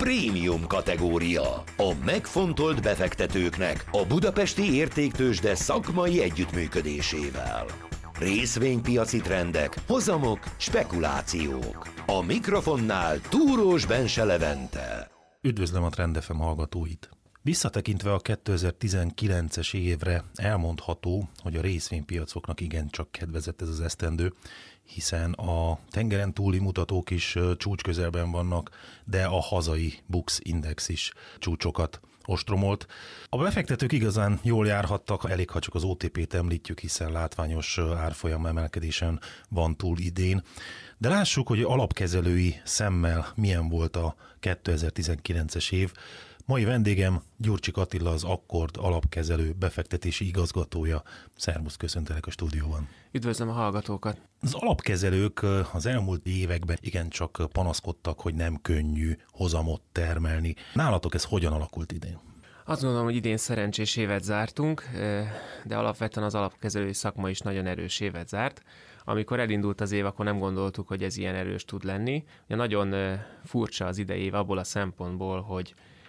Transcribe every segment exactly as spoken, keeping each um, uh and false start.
prémium kategória. A megfontolt befektetőknek a Budapesti Értéktőzsde szakmai együttműködésével. Részvénypiaci trendek, hozamok, spekulációk. A mikrofonnál Túrós Bense Levente. Üdvözlöm a Trend ef em hallgatóit! Visszatekintve a kétezer-tizenkilences évre elmondható, hogy a részvénypiacoknak igencsak kedvezett ez az esztendő, hiszen a tengeren túli mutatók is csúcsközelben vannak, de a hazai Bux Index is csúcsokat ostromolt. A befektetők igazán jól járhattak, elég ha csak az o té pét említjük, hiszen látványos árfolyam emelkedésen van túl idén. De lássuk, hogy alapkezelői szemmel milyen volt a kétezer-tizenkilences év. Mai vendégem Gyurcsik Attila, az Akkord alapkezelő befektetési igazgatója. Szervusz, köszöntelek a stúdióban. Üdvözlöm a hallgatókat! Az alapkezelők az elmúlt években igencsak panaszkodtak, hogy nem könnyű hozamot termelni. Nálatok ez hogyan alakult idén? Azt gondolom, hogy idén szerencsés évet zártunk, de alapvetően az alapkezelői szakma is nagyon erős évet zárt. Amikor elindult az év, akkor nem gondoltuk, hogy ez ilyen erős tud lenni. Ugye nagyon furcsa az idei év abból a szempontból, hogy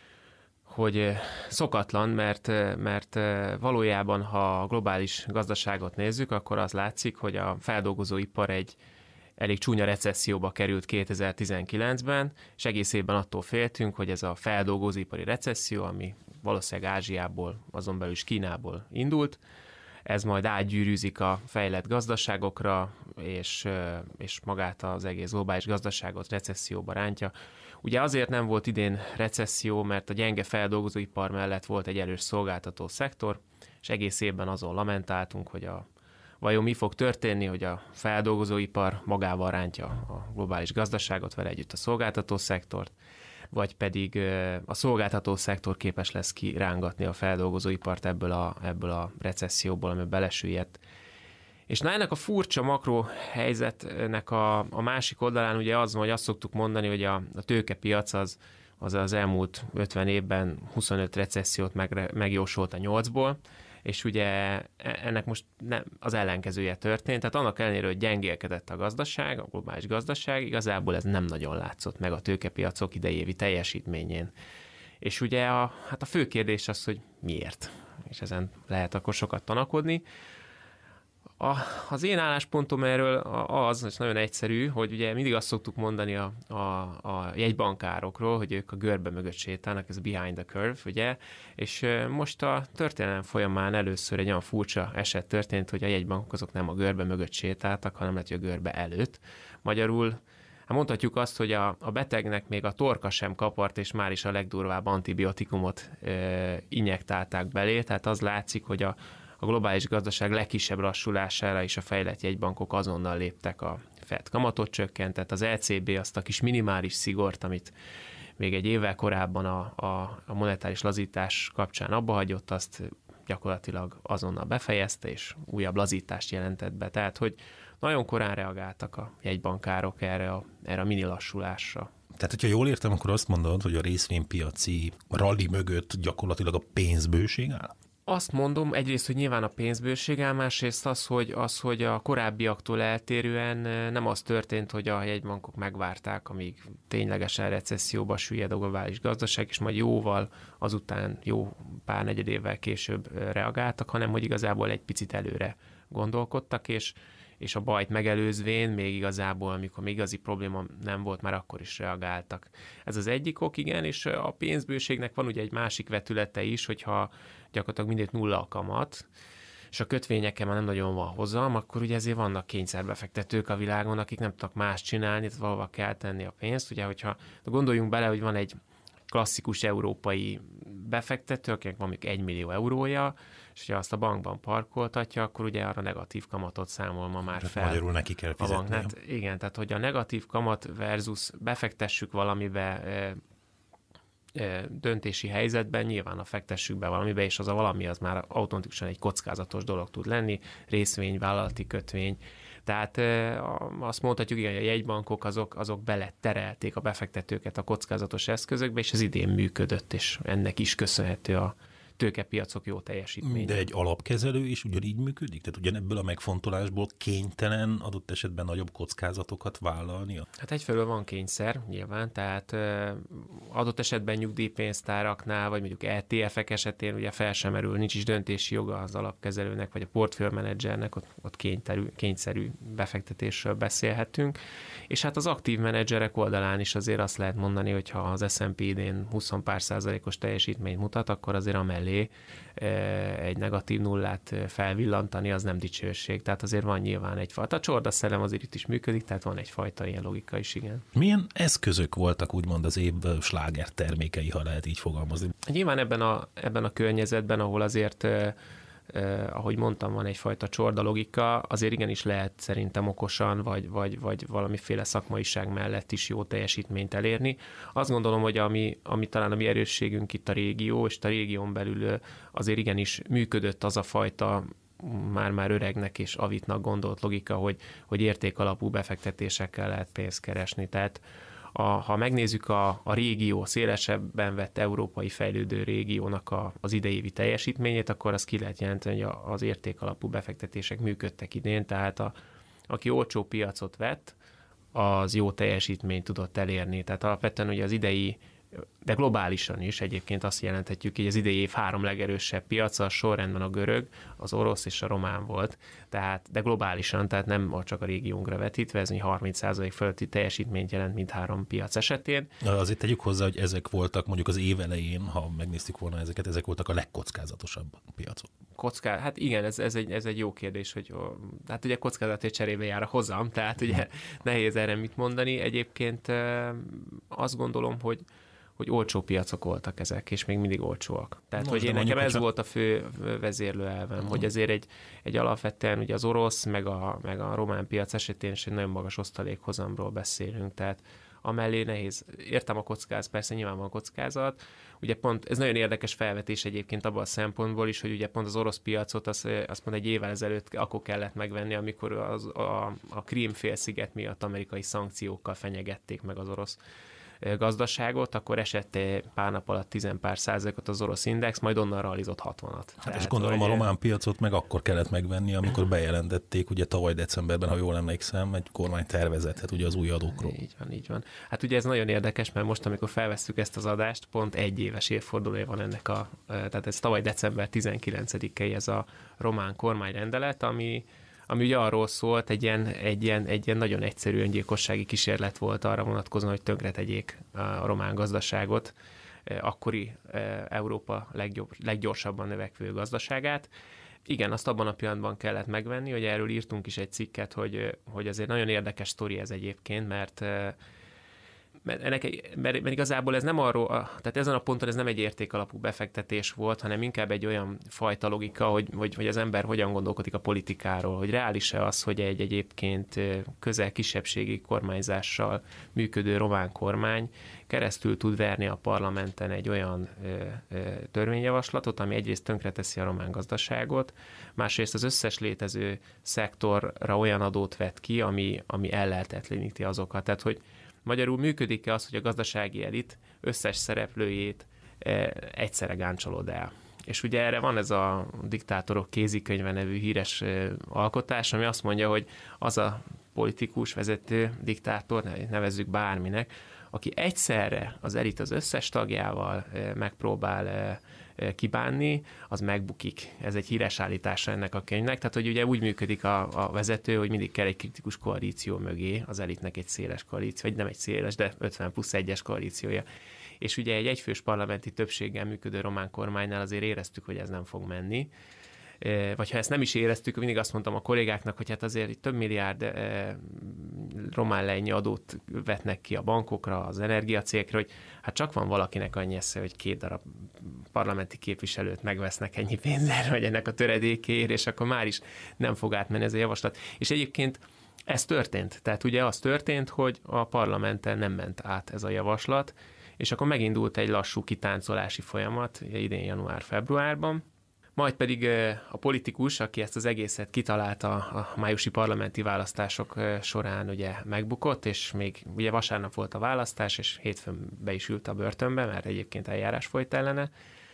hogy szokatlan, mert, mert valójában, ha a globális gazdaságot nézzük, akkor az látszik, hogy a feldolgozóipar egy elég csúnya recesszióba került kétezer-tizenkilencben, és egész évben attól féltünk, hogy ez a feldolgozóipari recesszió, ami valószínűleg Ázsiából, azon belül is Kínából indult, ez majd átgyűrűzik a fejlett gazdaságokra, és, és magát az egész globális gazdaságot recesszióba rántja. Ugye azért nem volt idén recesszió, mert a gyenge feldolgozóipar mellett volt egy erős szolgáltató szektor, és egész évben azon lamentáltunk, hogy a, vajon mi fog történni, hogy a feldolgozóipar magával rántja a globális gazdaságot, vele együtt a szolgáltató szektort, vagy pedig a szolgáltató szektor képes lesz kirángatni a feldolgozóipart ebből a, ebből a recesszióból, ami belesüllyedt. És na ennek a furcsa makro helyzetnek a, a másik oldalán ugye az, hogy azt szoktuk mondani, hogy a, a tőkepiac az, az az elmúlt ötven évben huszonöt recessziót meg, megjósolt a nyolcból, és ugye ennek most nem, az ellenkezője történt, tehát annak ellenére, hogy gyengélkedett a gazdaság, a globális gazdaság, igazából ez nem nagyon látszott meg a tőkepiacok idejévi teljesítményén. És ugye a, hát a fő kérdés az, hogy miért, és ezen lehet akkor sokat tanakodni. A, az én álláspontom erről az, és nagyon egyszerű, hogy ugye mindig azt szoktuk mondani a, a, a jegybankárokról, hogy ők a görbe mögött sétálnak, ez behind the curve, ugye, és most a történelem folyamán először egy olyan furcsa eset történt, hogy a jegybankok azok nem a görbe mögött sétáltak, hanem lehet, hogy a görbe előtt. Magyarul hát mondhatjuk azt, hogy a, a betegnek még a torka sem kapart, és már is a legdurvább antibiotikumot e, injektálták belé, tehát az látszik, hogy a A globális gazdaság legkisebb lassulására is a fejlett jegybankok azonnal léptek, a Fed kamatot csökkentett, az é cé bé azt a kis minimális szigort, amit még egy évvel korábban a, a, a monetáris lazítás kapcsán abba hagyott, azt gyakorlatilag azonnal befejezte, és újabb lazítást jelentett be. Tehát, hogy nagyon korán reagáltak a jegybankárok erre a, erre a mini lassulásra. Tehát, hogyha jól értem, akkor azt mondod, hogy a részvénypiaci rally mögött gyakorlatilag a pénzbőség áll? Azt mondom, egyrészt, hogy nyilván a pénzbőség áll, másrészt az, hogy, az, hogy a korábbiaktól eltérően nem az történt, hogy a jegybankok megvárták, amíg ténylegesen recesszióba süllyed a globális gazdaság, és majd jóval azután, jó pár negyedévvel később reagáltak, hanem hogy igazából egy picit előre gondolkodtak, és, és a bajt megelőzvén még igazából, amikor még igazi probléma nem volt, már akkor is reagáltak. Ez az egyik ok, igen, és a pénzbőségnek van ugye egy másik vetülete is, hogyha gyakorlatilag mindent nulla a kamat, és a kötvényeken már nem nagyon van hozam, akkor ugye ezért vannak kényszerbefektetők a világon, akik nem tudnak más csinálni, tehát valahova kell tenni a pénzt. Ugye, hogyha gondoljunk bele, hogy van egy klasszikus európai befektető, akinek van mondjuk egy millió eurója, és ha azt a bankban parkoltatja, akkor ugye arra negatív kamatot számol ma már fel. Magyarul neki kell fizetni. Hát igen, tehát hogy a negatív kamat versus befektessük valamibe e, e, döntési helyzetben, nyilván a fektessük be valamibe, és az a valami az már automatikusan egy kockázatos dolog tud lenni, részvény, vállalati kötvény. Tehát e, azt mondhatjuk, igen, hogy a jegybankok azok, azok beleterelték a befektetőket a kockázatos eszközökbe, és ez idén működött, és ennek is köszönhető a tőkepiacok jó teljesítménye. De egy alapkezelő is ugyanígy működik? Tehát ugyanebből a megfontolásból kénytelen adott esetben nagyobb kockázatokat vállalnia? Hát egyfelől van kényszer nyilván, tehát adott esetben nyugdíjpénztáraknál, vagy mondjuk é té ef-ek esetén ugye fel sem merül, nincs is döntési joga az alapkezelőnek, vagy a portfőmenedzsernek, ott, ott kényterű, kényszerű befektetésről beszélhetünk. És hát az aktív menedzserek oldalán is azért azt lehet mondani, hogy ha az es and pé idén húsz pár százalékos teljesítményt mutat, akkor azért amellé egy negatív nullát felvillantani, az nem dicsőség. Tehát azért van nyilván egyfajta. A csordaszellem azért itt is működik, tehát van egyfajta ilyen logika is, igen. Milyen eszközök voltak úgymond az év sláger termékei, ha lehet így fogalmazni? Nyilván ebben a, ebben a környezetben, ahol azért Uh, ahogy mondtam, van egyfajta csorda logika, azért igenis lehet szerintem okosan, vagy, vagy, vagy valamiféle szakmaiság mellett is jó teljesítményt elérni. Azt gondolom, hogy ami, ami talán a mi erősségünk itt a régió, és a régión belül azért igenis működött az a fajta már-már öregnek és avitnak gondolt logika, hogy, hogy értékalapú befektetésekkel lehet pénzt keresni. Tehát A, ha megnézzük a, a régió, szélesebben vett európai fejlődő régiónak a, az idejévi teljesítményét, akkor azt ki lehet jelenteni, hogy a, az értékalapú befektetések működtek idén, tehát a, aki olcsó piacot vett, az jó teljesítményt tudott elérni. Tehát alapvetően ugye az idei, de globálisan is egyébként azt jelenthetjük, hogy az idei év három legerősebb piaca, a sorrendben a görög, az orosz és a román volt, tehát, de globálisan, tehát nem csak a régiónkra vetítve, ez harminc százalék fölötti teljesítményt jelent mindhárom piac esetén. Azért tegyük hozzá, hogy ezek voltak mondjuk az év elején, ha megnéztük volna ezeket, ezek voltak a legkockázatosabb piacok. Kocká, hát igen, ez, ez, egy, ez egy jó kérdés, hogy hát ugye kockázatért cserébe jár a hozam, tehát ugye nehéz erre mit mondani. Egyébként azt gondolom, hogy hogy olcsó piacok voltak ezek, és még mindig olcsóak. Tehát, Most hogy én nekem ez csak... volt a fő vezérlőelvem, uh-huh. hogy ezért egy, egy alapvetően ugye az orosz, meg a, meg a román piac esetén is egy nagyon magas osztalékhozamról beszélünk, tehát amellé nehéz. Értem a kockázat, persze nyilván van kockázat. Ugye pont, ez nagyon érdekes felvetés egyébként abban a szempontból is, hogy ugye pont az orosz piacot azt, azt pont egy évvel ezelőtt akkor kellett megvenni, amikor az, a, a Krím-félsziget miatt amerikai szankciókkal fenyegették meg az orosz gazdaságot, akkor esett pár nap alatt tíz pár százalékot az orosz index, majd onnan realizott hatvanat. Hát és gondolom hogy... a román piacot meg akkor kellett megvenni, amikor bejelentették, ugye tavaly decemberben, ha jól emlékszem, egy kormány tervezetet ugye az új adókról. Így van, így van. Hát ugye ez nagyon érdekes, mert most, amikor felvesszük ezt az adást, pont egy éves évfordulója van ennek a, tehát ez tavaly december tizenkilencedikei ez a román kormányrendelet, ami ami ugye arról szólt, egy ilyen, egy, ilyen, egy ilyen nagyon egyszerű öngyilkossági kísérlet volt arra vonatkozóan, hogy tönkretegyék a román gazdaságot, akkori Európa leggyorsabban növekvő gazdaságát. Igen, azt abban a pillanatban kellett megvenni, hogy erről írtunk is egy cikket, hogy, hogy azért nagyon érdekes sztori ez egyébként, mert Mert, ennek, mert, mert igazából ez nem arról, tehát ezen a ponton ez nem egy értékalapú befektetés volt, hanem inkább egy olyan fajta logika, hogy, hogy, hogy az ember hogyan gondolkodik a politikáról, hogy reális-e az, hogy egy egyébként közel kisebbségi kormányzással működő román kormány keresztül tud verni a parlamenten egy olyan ö, ö, törvényjavaslatot, ami egyrészt tönkreteszi a román gazdaságot, másrészt az összes létező szektorra olyan adót vet ki, ami, ami ellehetetleníti azokat. Tehát, hogy magyarul működik-e az, hogy a gazdasági elit összes szereplőjét egyszerre gáncsolod el. És ugye erre van ez a Diktátorok kézikönyve nevű híres alkotás, ami azt mondja, hogy az a politikus, vezető, diktátor, nevezzük bárminek, aki egyszerre az elit az összes tagjával megpróbál kibánni, az megbukik. Ez egy híres állítása ennek a könyvnek. Tehát, hogy ugye úgy működik a, a vezető, hogy mindig kell egy kritikus koalíció mögé, az elitnek egy széles koalíció, vagy nem egy széles, de ötven plusz egyes koalíciója. És ugye egy egyfős parlamenti többséggel működő román kormánynál azért éreztük, hogy ez nem fog menni. Vagy ha ezt nem is éreztük, mindig azt mondtam a kollégáknak, hogy hát azért több milliárd eh, román lejnyi adót vetnek ki a bankokra, az energiacégekre, hogy hát csak van valakinek annyi esze, hogy két darab parlamenti képviselőt megvesznek ennyi pénzzel, vagy ennek a töredékéért, és akkor már is nem fog átmenni ez a javaslat. És egyébként ez történt. Tehát ugye az történt, hogy a parlamenten nem ment át ez a javaslat, és akkor megindult egy lassú kitáncolási folyamat idén január-februárban, majd pedig a politikus, aki ezt az egészet kitalálta a májusi parlamenti választások során ugye megbukott, és még ugye vasárnap volt a választás, és hétfőn be is ült a börtönbe, mert egyébként eljárás folyt ellene,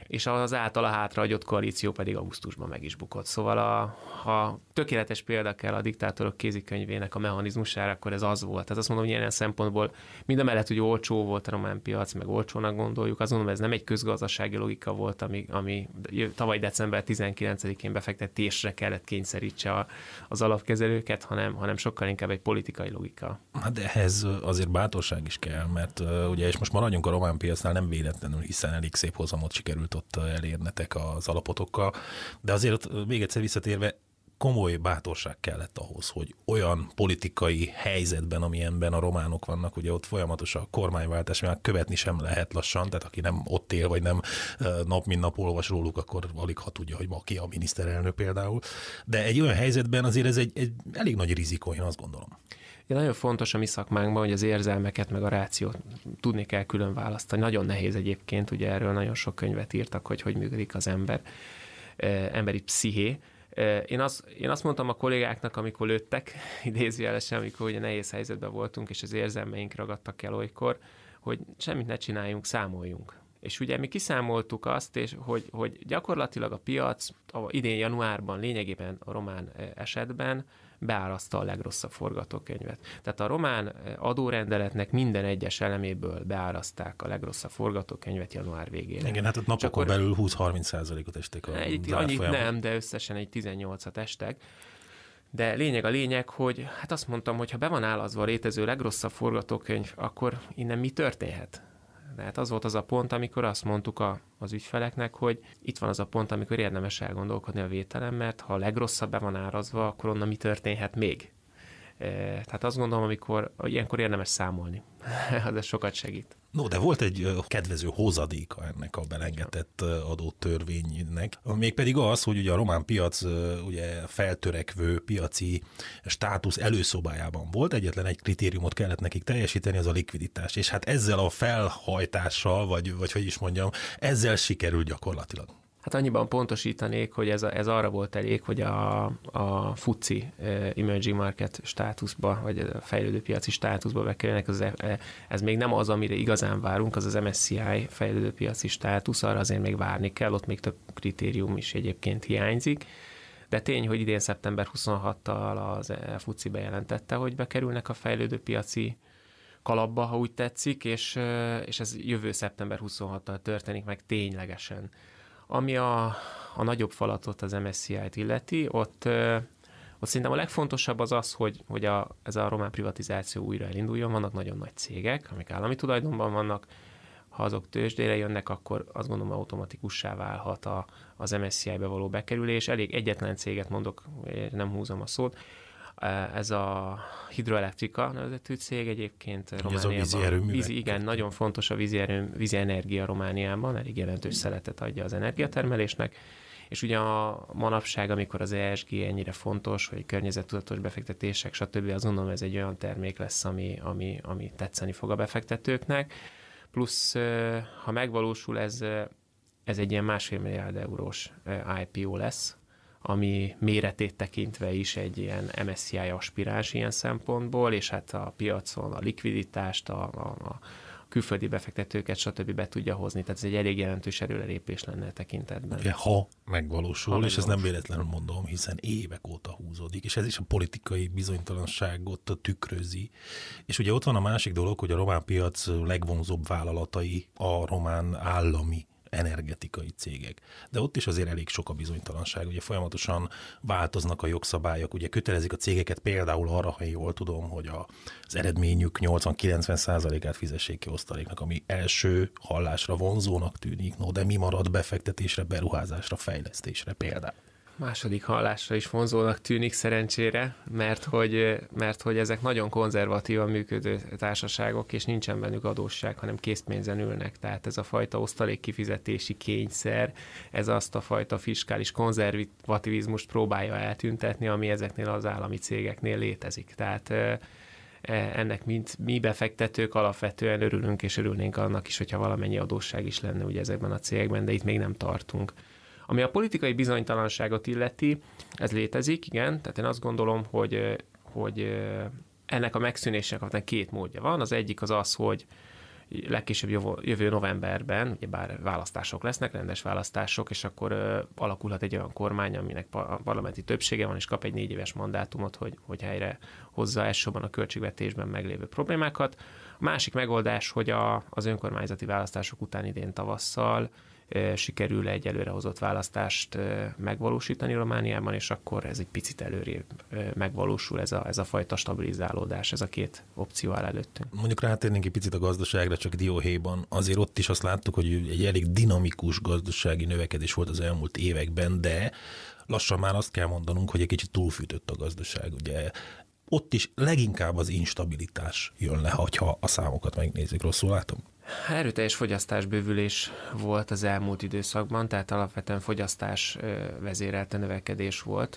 és az általa hátrahagyott koalíció pedig augusztusban meg is bukott. Szóval a, ha tökéletes példa kell a diktátorok kézikönyvének a mechanizmusára, akkor ez az volt. Tehát azt mondom, hogy ilyen szempontból mindamellett, hogy olcsó volt a román piac, meg olcsónak gondoljuk, azt mondom, ez nem egy közgazdasági logika volt, ami, ami tavaly december tizenkilencedikén befektetésre kellett kényszerítse a, az alapkezelőket, hanem, hanem sokkal inkább egy politikai logika. Hát de ehhez azért bátorság is kell, mert uh, ugye, és most maradjunk a román piacnál, nem véletlenül, hiszen elég szép hozamot sikerült ott elérnetek az alapotokkal, de azért még egyszer visszatérve, komoly bátorság kellett ahhoz, hogy olyan politikai helyzetben, amilyenben a románok vannak, ugye ott folyamatos a kormányváltás, mert követni sem lehet lassan, tehát aki nem ott él, vagy nem nap mint nap olvas róluk, akkor alig ha tudja, hogy ma ki a miniszterelnök például. De egy olyan helyzetben azért ez egy, egy elég nagy rizikó, én azt gondolom. Ja, nagyon fontos a mi szakmánkban, hogy az érzelmeket meg a rációt tudni kell külön választani. Nagyon nehéz egyébként, ugye erről nagyon sok könyvet írtak, hogy hogy működik az ember, emberi psziché. Én azt, én azt mondtam a kollégáknak, amikor lőttek, idézőjelesen, amikor ugye nehéz helyzetben voltunk, és az érzelmeink ragadtak el olykor, hogy semmit ne csináljunk, számoljunk. És ugye mi kiszámoltuk azt, és hogy, hogy gyakorlatilag a piac idén januárban lényegében a román esetben beáraszta a legrosszabb forgatókönyvet. Tehát a román adórendeletnek minden egyes eleméből beáraszták a legrosszabb forgatókönyvet január végére. Igen, hát ott napokon akkor belül húsz-harminc százalékot estek a egy, annyit nem, de összesen egy tizennyolcat estek. De lényeg a lényeg, hogy hát azt mondtam, hogy ha be van állazva a létező legrosszabb forgatókönyv, akkor innen mi történhet? Tehát az volt az a pont, amikor azt mondtuk a, az ügyfeleknek, hogy itt van az a pont, amikor érdemes elgondolkodni a vételen, mert ha a legrosszabb be van árazva, akkor onnan mi történhet még. E, tehát azt gondolom, amikor ilyenkor érdemes számolni. Ez sokat segít. No, de volt egy kedvező hozadéka ennek a belengedett adótörvénynek, mégpedig az, hogy ugye a román piac ugye feltörekvő piaci státusz előszobájában volt, egyetlen egy kritériumot kellett nekik teljesíteni, az a likviditás, és hát ezzel a felhajtással, vagy, vagy hogy is mondjam, ezzel sikerült gyakorlatilag. Hát annyiban pontosítanék, hogy ez, a, ez arra volt elég, hogy a, a fuci emerging market státuszba, vagy a fejlődő piaci státuszba bekerülnek, ez, ez még nem az, amire igazán várunk, az az em es cé i fejlődő piaci státusz, arra azért még várni kell, ott még több kritérium is egyébként hiányzik. De tény, hogy idén szeptember huszonhatodikával az fuci bejelentette, hogy bekerülnek a fejlődő piaci kalapba, ha úgy tetszik, és, és ez jövő szeptember huszonhatodikán történik meg ténylegesen. Ami a, a nagyobb falatot, az em es cé i-t illeti, ott, ott szerintem a legfontosabb az az, hogy, hogy a, ez a román privatizáció újra elinduljon. Vannak nagyon nagy cégek, amik állami tulajdonban vannak, ha azok tőzsdére jönnek, akkor azt gondolom automatikussá válhat a, az em es cé i-be való bekerülés. Elég egyetlen céget mondok, nem húzom a szót, ez a Hidroelektrika nevezetű cég egyébként Romániában. Ez a vízi erőművek. Vízi, igen, nagyon fontos a vízi, erő, vízi energia Romániában, elég jelentős szeletet adja az energiatermelésnek, és ugye a manapság, amikor az e es gé ennyire fontos, hogy környezettudatos befektetések, stb. Azt gondolom, ez egy olyan termék lesz, ami, ami, ami tetszeni fog a befektetőknek. Plusz, ha megvalósul, ez, ez egy ilyen másfél milliárd eurós i pé o lesz, ami méretét tekintve is egy ilyen em es cé i aspiráns ilyen szempontból, és hát a piacon a likviditást, a, a, a külföldi befektetőket, stb. Be tudja hozni. Tehát ez egy elég jelentős erőrelépés lenne a tekintetben. Ugye, ha megvalósul, ha és megvalósul. Ez nem véletlenül mondom, hiszen évek óta húzódik, és ez is a politikai bizonytalanságot tükrözi. És ugye ott van a másik dolog, hogy a román piac legvonzóbb vállalatai a román állami energetikai cégek. De ott is azért elég sok a bizonytalanság. Ugye folyamatosan változnak a jogszabályok, ugye kötelezik a cégeket például arra, ha jól tudom, hogy a, az eredményük nyolcvan-kilencven százalékát fizessék ki osztaléknak, ami első hallásra vonzónak tűnik, no, de mi marad befektetésre, beruházásra, fejlesztésre például? Második hallásra is vonzónak tűnik szerencsére, mert hogy, mert hogy ezek nagyon konzervatívan működő társaságok, és nincsen bennük adósság, hanem készpénzen ülnek. Tehát ez a fajta osztalékkifizetési kényszer, ez azt a fajta fiskális konzervativizmust próbálja eltüntetni, ami ezeknél az állami cégeknél létezik. Tehát ennek mint mi befektetők alapvetően örülünk, és örülnénk annak is, hogyha valamennyi adósság is lenne ugye ezekben a cégekben, de itt még nem tartunk. Ami a politikai bizonytalanságot illeti, ez létezik, igen, tehát én azt gondolom, hogy, hogy ennek a megszűnésnek két módja van. Az egyik az az, hogy legkésőbb jövő novemberben, ugye bár választások lesznek, rendes választások, és akkor ö, alakulhat egy olyan kormány, aminek parlamenti többsége van, és kap egy négy éves mandátumot, hogy, hogy helyre hozza elsősorban a költségvetésben meglévő problémákat. A másik megoldás, hogy a, az önkormányzati választások után idén tavasszal ö, sikerül egy előrehozott választást ö, megvalósítani Romániában, és akkor ez egy picit előrébb ö, megvalósul ez a, ez a fajta stabilizálódás, ez a két opció áll előttünk. Mondjuk rátérnénk egy picit a gazdaságra, csak dióhéjban. Azért ott is azt láttuk, hogy egy elég dinamikus gazdasági növekedés volt az elmúlt években, de lassan már azt kell mondanunk, hogy egy kicsit túlfűtött a gazdaság. Ugye ott is leginkább az instabilitás jön le, ha a számokat megnézzük. Rosszul látom? Erőteljes fogyasztásbővülés volt az elmúlt időszakban, tehát alapvetően fogyasztás vezérelte növekedés volt.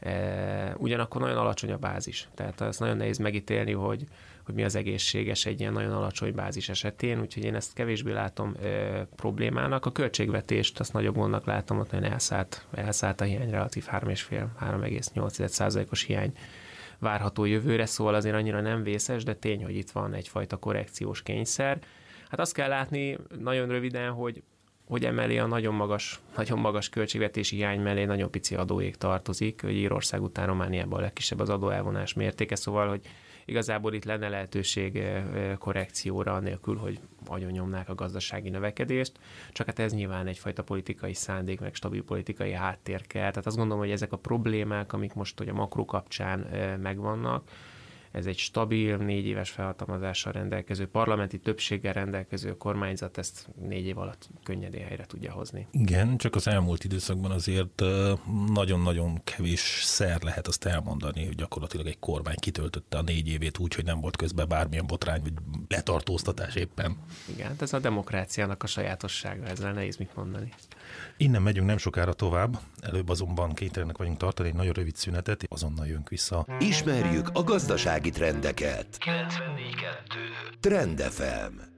Ugyanakkor nagyon alacsony a bázis, tehát azt nagyon nehéz megítélni, hogy, hogy mi az egészséges egy ilyen nagyon alacsony bázis esetén, úgyhogy én ezt kevésbé látom e, problémának. A költségvetést azt nagyobb gondnak látom, ott nagyon elszállt, elszállt a hiány, relatív három egész öt három egész nyolc százalékos hiány várható jövőre, szóval azért annyira nem vészes, de tény, hogy itt van egyfajta korrekciós kényszer. Hát azt kell látni nagyon röviden, hogy, hogy emellé a nagyon magas, nagyon magas költségvetési hiány mellé nagyon pici adóég tartozik, hogy Írország után Romániában a legkisebb az adóelvonás mértéke, szóval, hogy igazából itt lenne lehetőség korrekcióra, anélkül, hogy agyonnyomnák a gazdasági növekedést, csak hát ez nyilván egyfajta politikai szándék, meg stabil politikai háttér kell. Tehát azt gondolom, hogy ezek a problémák, amik most hogy a makro kapcsán megvannak, ez egy stabil, négy éves felhatalmazással rendelkező, parlamenti többséggel rendelkező kormányzat ezt négy év alatt könnyedén helyre tudja hozni. Igen, csak az elmúlt időszakban azért nagyon-nagyon kevés szer lehet azt elmondani, hogy gyakorlatilag egy kormány kitöltötte a négy évét úgy, hogy nem volt közben bármilyen botrány, vagy letartóztatás éppen. Igen, ez a demokráciának a sajátossága, ezzel nehéz mit mondani. Innen megyünk nem sokára tovább, előbb azonban kénytelenek vagyunk tartani egy nagyon rövid szünetet, azonnal jönk vissza. Ismerjük a gazdasági trendeket. kilencvennégy kettő Trend ef em